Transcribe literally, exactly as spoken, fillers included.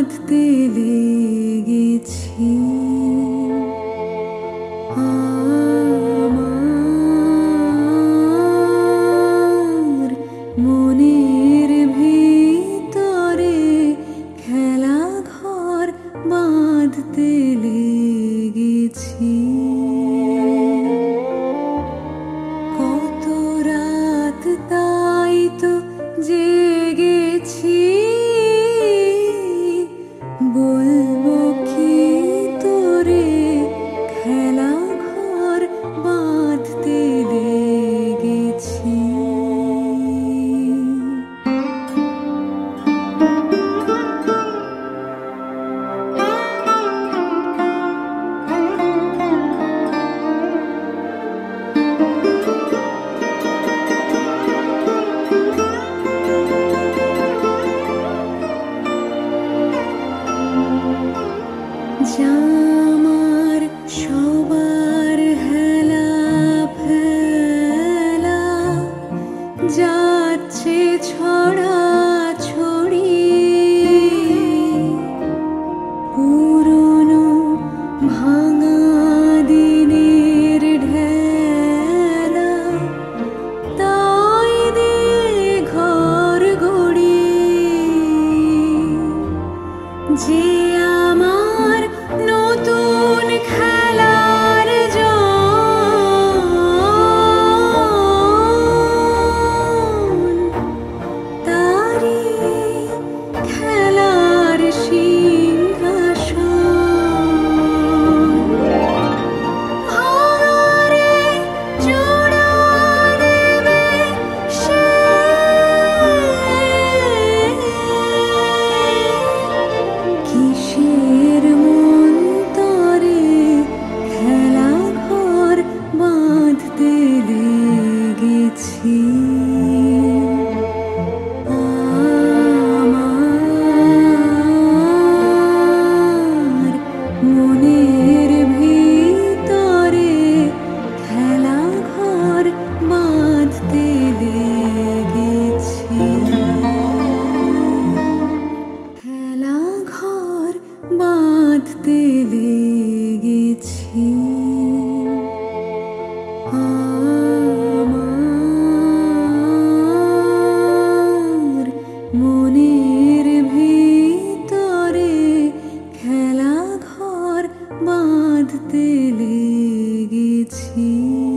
বাঁধতে লেগেছি। আমার মনের ভিতরে খেলা ঘর বাঁধতে লেগেছি। কত রাত তাই তো জেগেছি, বলবো কি তোরে খেলা ঘর বাঁধতে লেগেছি। জামার সবার হেলা ফেলা যাচ্ছে ছড়া ছড়ি, পুরনো ভাঙা দিনের ঢেলা তাই দিয়ে ঘর গড়ি। যে আমার নতুন খেলার জন, তারি খেলার সিংহাসন ভাঙারে জোড়া দেবে সে। কিসের মন্তরে খেলা ঘর বাঁধতে লেগেছি। আমার মনের ভিতরে খেলা ঘর বাঁধতে লেগেছি। খেলা ঘর বাঁধতে লেগেছি। আমার মনের ভিতরে খেলা ঘর বাঁধতে লেগেছি।